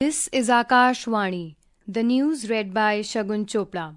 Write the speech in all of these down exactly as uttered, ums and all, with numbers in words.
This is Akashvani. The news read by Shagun Chopra.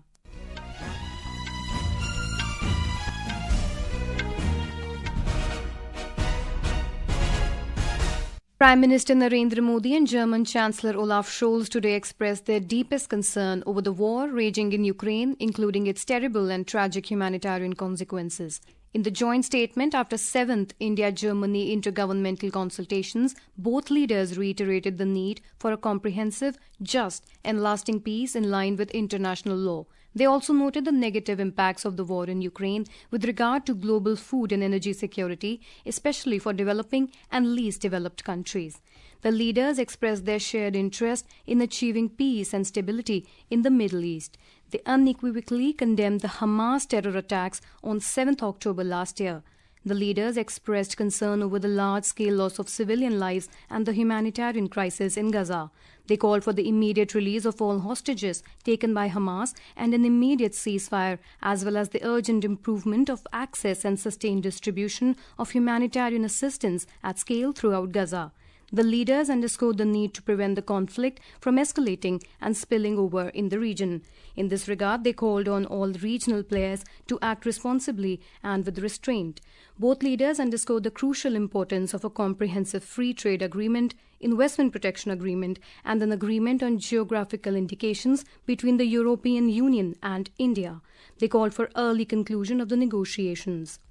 Prime Minister Narendra Modi and German Chancellor Olaf Scholz today expressed their deepest concern over the war raging in Ukraine, including its terrible and tragic humanitarian consequences. In the joint statement after seventh India-Germany intergovernmental consultations, both leaders reiterated the need for a comprehensive, just and lasting peace in line with international law. They also noted the negative impacts of the war in Ukraine with regard to global food and energy security, especially for developing and least developed countries. The leaders expressed their shared interest in achieving peace and stability in the Middle East. They unequivocally condemned the Hamas terror attacks on seventh October last year. The leaders expressed concern over the large-scale loss of civilian lives and the humanitarian crisis in Gaza. They called for the immediate release of all hostages taken by Hamas and an immediate ceasefire, as well as the urgent improvement of access and sustained distribution of humanitarian assistance at scale throughout Gaza. The leaders underscored the need to prevent the conflict from escalating and spilling over in the region. In this regard, they called on all regional players to act responsibly and with restraint. Both leaders underscored the crucial importance of a comprehensive free trade agreement, investment protection agreement, and an agreement on geographical indications between the European Union and India. They called for early conclusion of the negotiations.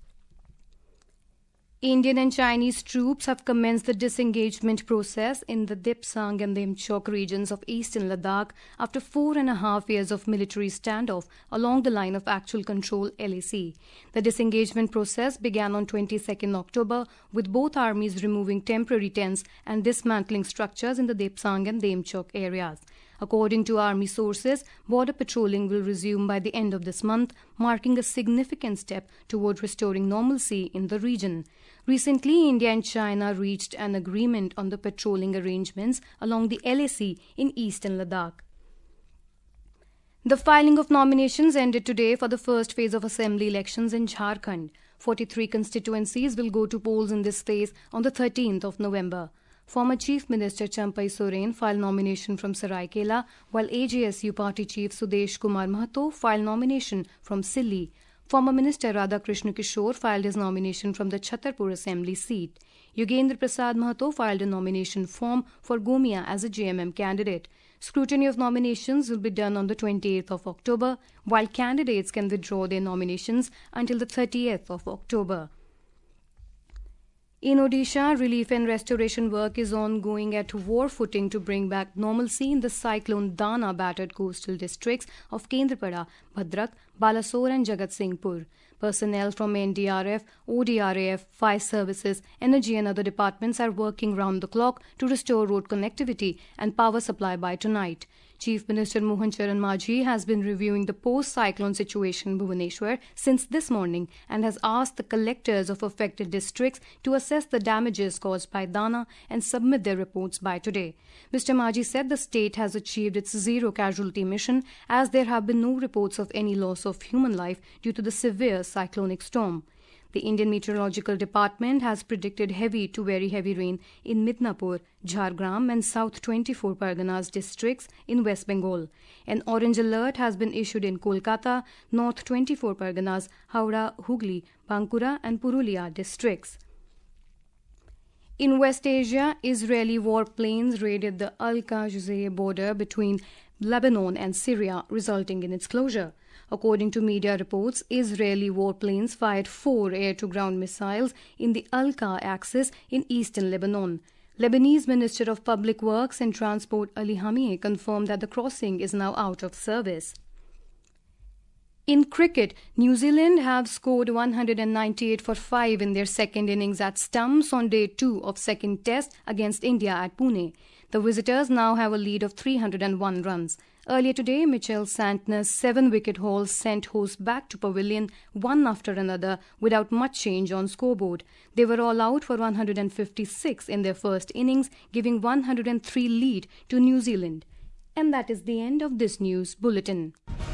Indian and Chinese troops have commenced the disengagement process in the Dipsang and Demchok regions of eastern Ladakh after four and a half years of military standoff along the line of actual control L A C. The disengagement process began on twenty-second October with both armies removing temporary tents and dismantling structures in the Dipsang and Demchok areas. According to army sources, border patrolling will resume by the end of this month, marking a significant step toward restoring normalcy in the region. Recently, India and China reached an agreement on the patrolling arrangements along the L A C in eastern Ladakh. The filing of nominations ended today for the first phase of assembly elections in Jharkhand. forty-three constituencies will go to polls in this phase on the thirteenth of November. Former Chief Minister Champai Soren filed nomination from Saraikela, while A J S U Party Chief Sudesh Kumar Mahato filed nomination from Silli. Former Minister Radhakrishna Kishore filed his nomination from the Chhatarpur Assembly seat. Yogendra Prasad Mahato filed a nomination form for Gomia as a J M M candidate. Scrutiny of nominations will be done on the twenty-eighth of October, while candidates can withdraw their nominations until the thirtieth of October. In Odisha, relief and restoration work is ongoing at war footing to bring back normalcy in the cyclone Dana battered coastal districts of Kendrapada, Bhadrak, Balasore and Jagatsinghpur. Personnel from N D R F, O D R A F, fire services, energy and other departments are working round the clock to restore road connectivity and power supply by tonight. Chief Minister Mohan Charan Majhi has been reviewing the post-cyclone situation in Bhubaneswar since this morning and has asked the collectors of affected districts to assess the damages caused by Dana and submit their reports by today. Mister Majhi said the state has achieved its zero casualty mission as there have been no reports of any loss of human life due to the severe cyclonic storm. The Indian Meteorological Department has predicted heavy to very heavy rain in Midnapur, Jhargram and South twenty-four Parganas districts in West Bengal. An orange alert has been issued in Kolkata, North twenty-four Parganas, Howrah, Hooghly, Bankura and Purulia districts. In West Asia, Israeli warplanes raided the Al-Qusayr border between Lebanon and Syria, resulting in its closure. According to media reports, Israeli warplanes fired four air-to-ground missiles in the Al-Qa axis in eastern Lebanon. Lebanese Minister of Public Works and Transport Ali Hamie confirmed that the crossing is now out of service. In cricket, New Zealand have scored one hundred ninety-eight for five in their second innings at stumps on day two of second test against India at Pune. The visitors now have a lead of three hundred one runs. Earlier today, Mitchell Santner's seven-wicket haul sent hosts back to pavilion one after another without much change on scoreboard. They were all out for one hundred fifty-six in their first innings, giving one hundred three lead to New Zealand. And that is the end of this news bulletin.